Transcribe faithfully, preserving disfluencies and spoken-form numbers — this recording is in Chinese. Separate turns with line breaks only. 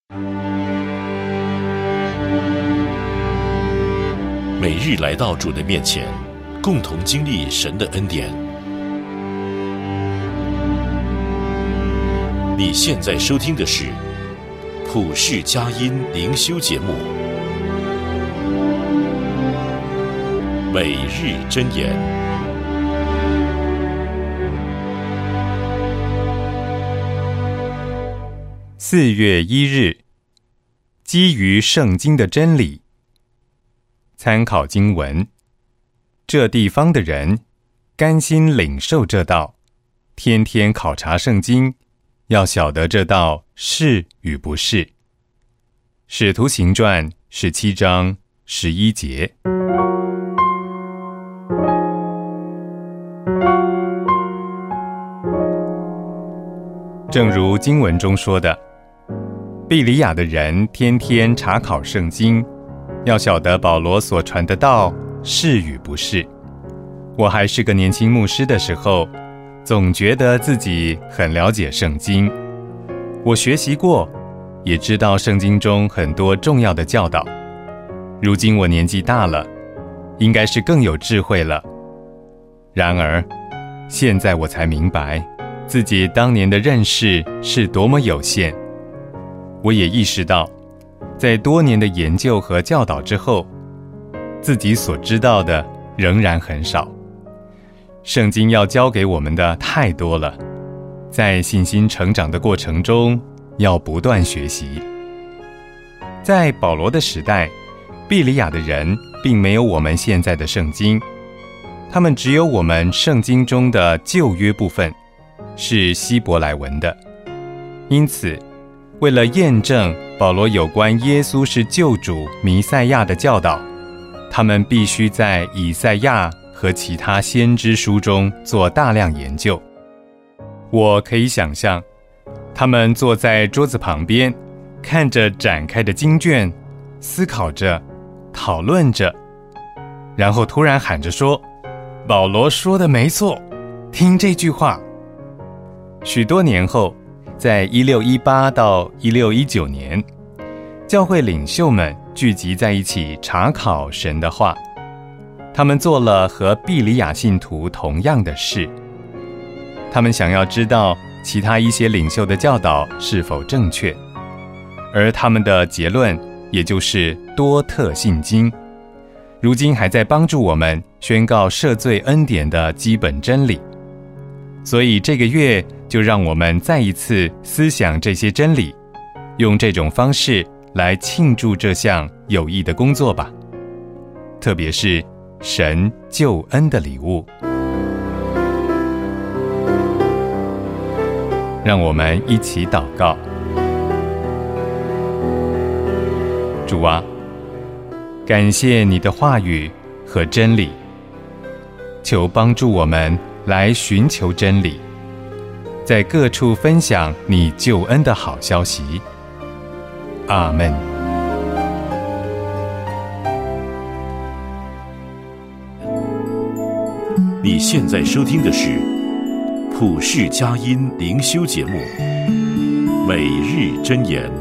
每日来到主的面前，共同经历神的恩典。你现在收听的是普世佳音灵修节目，每日箴言。
四月一日，基于圣经的真理。参考经文：这地方的人甘心领受这道，天天考察圣经，要晓得这道是与不是。使徒行传十七章十一节。正如经文中说的，庇哩亚的人天天查考圣经，要晓得保罗所传的道是与不是。我还是个年轻牧师的时候，总觉得自己很了解圣经。我学习过，也知道圣经中很多重要的教导。如今我年纪大了，应该是更有智慧了。然而，现在我才明白，自己当年的认识是多么有限。我也意识到，在多年的研究和教导之后，自己所知道的仍然很少。圣经要教给我们的太多了，在信心成长的过程中，要不断学习。在保罗的时代，庇哩亚的人并没有我们现在的圣经，他们只有我们圣经中的旧约部分，是希伯来文的。因此，为了验证保罗有关耶稣是救主弥赛亚的教导，他们必须在以赛亚和其他先知书中做大量研究。我可以想象，他们坐在桌子旁边，看着展开的经卷，思考着，讨论着，然后突然喊着说：“保罗说的没错，听这句话。”许多年后，在一六一八到一六一九年，教会领袖们聚集在一起查考神的话。他们做了和庇哩亚信徒同样的事。他们想要知道其他一些领袖的教导是否正确，而他们的结论也就是多特信经，如今还在帮助我们宣告赦罪恩典的基本真理。所以这个月就让我们再一次思想这些真理，用这种方式来庆祝这项有益的工作吧，特别是神救恩的礼物。让我们一起祷告。主啊，感谢你的话语和真理，求帮助我们来寻求真理，在各处分享你救恩的好消息。阿们。
你现在收听的是普世佳音灵修节目，每日箴言。